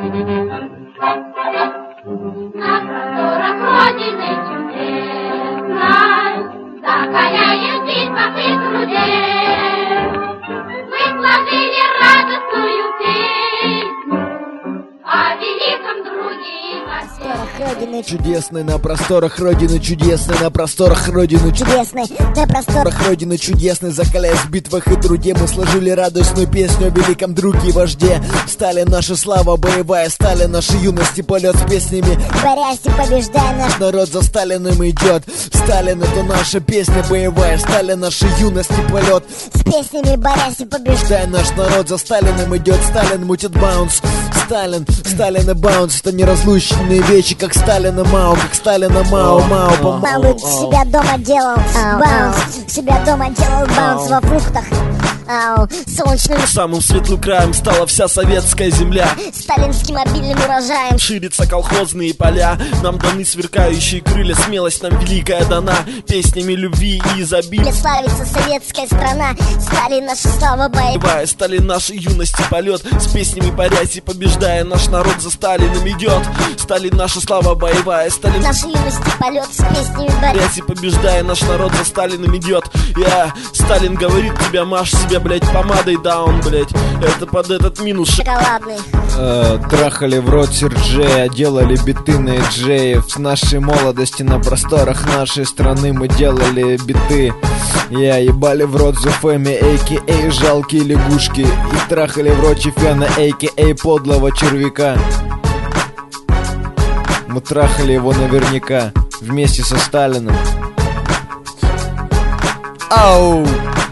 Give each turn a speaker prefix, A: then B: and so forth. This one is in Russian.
A: просторах Родины чудесной закаляет битва и трудес. Вы сложили радостную песню о великом друге и госте.
B: Родины
C: Чудесной на просторах Родины чудесной, на просторах Родины
B: чудесной, на просторах
C: Родины чудесной, закаляясь в битвах и труде, мы сложили радостную песню о великом друге и вожде. Стали наша слава боевая, стали наши юности полет с песнями.
B: борясь и побеждая наш
C: Народ за Сталиным идет. Сталин — это наша песня боевая, стали наши юности полет.
B: с песнями борясь и побеждая.
C: Наш народ за Сталиным идет. Сталин мутит баунс. Сталин и баунс — это неразлучные вещи, как Сталин и Мао, как Сталин и Мао, Мао по
B: Мало себя дома делал баунс, себя дома делал баунс во фруктах. Солнечным
D: Самым светлым краем стала вся советская земля.
B: сталинским обильным урожаем.
D: Ширятся колхозные поля, нам даны сверкающие крылья, смелость нам великая дана, песнями любви и изобилия.
B: Славится советская страна, стали наша слава боевая.
D: Стали наши юности полет, с песнями борясь и побеждая, наш народ за Сталиным идет. Стали наша слава боевая, стали
B: Наши юности полет с песнями борясь.
D: борясь и побеждая, наш народ за Сталиным идет. Сталин говорит, тебя маш себя, блять, помадой даун, блять. Это под этот минус
B: Шоколадный.
C: Трахали в рот Серджея, делали биты на Эджеев. В нашей молодости на просторах нашей страны мы делали биты. Ебали в рот Зуфеми, а.к.а. жалкие лягушки. И трахали в рот Чефена, а.к.а. подлого червяка. Мы трахали его наверняка вместе со Сталиным. Ау!